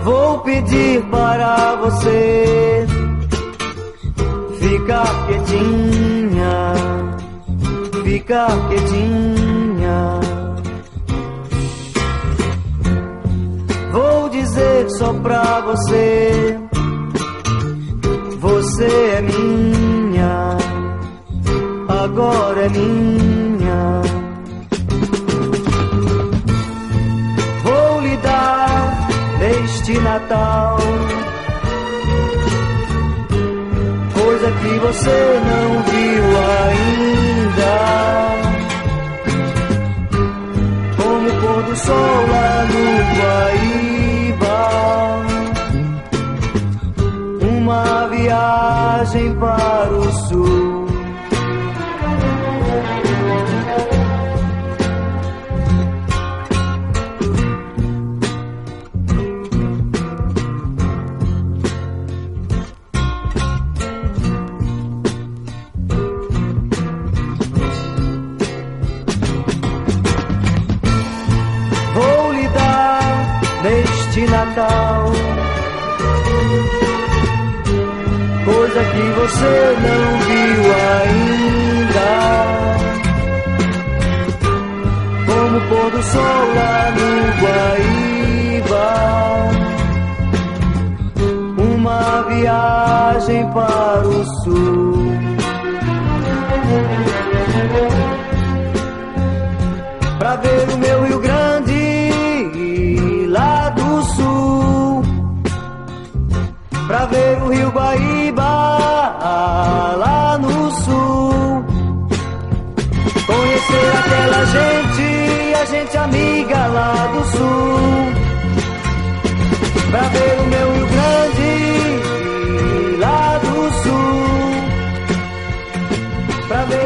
Vou pedir para você ficar quietinha, ficar quietinha. Vou dizer só pra você, você é minha, agora é minha. Vou lhe dar neste Natal coisa que você não viu ainda, como o pôr do sol lá no Guaíba, uma viagem para o sul. Neste Natal, coisa que você não viu ainda, como o pôr do sol lá no Guaíba, uma viagem para o sul. Pra ver o meu Rio Grande lá do sul, pra ver o Rio Guaíba lá no sul, conhecer aquela gente, a gente amiga lá do sul, pra ver o meu Rio Grande lá do sul, pra ver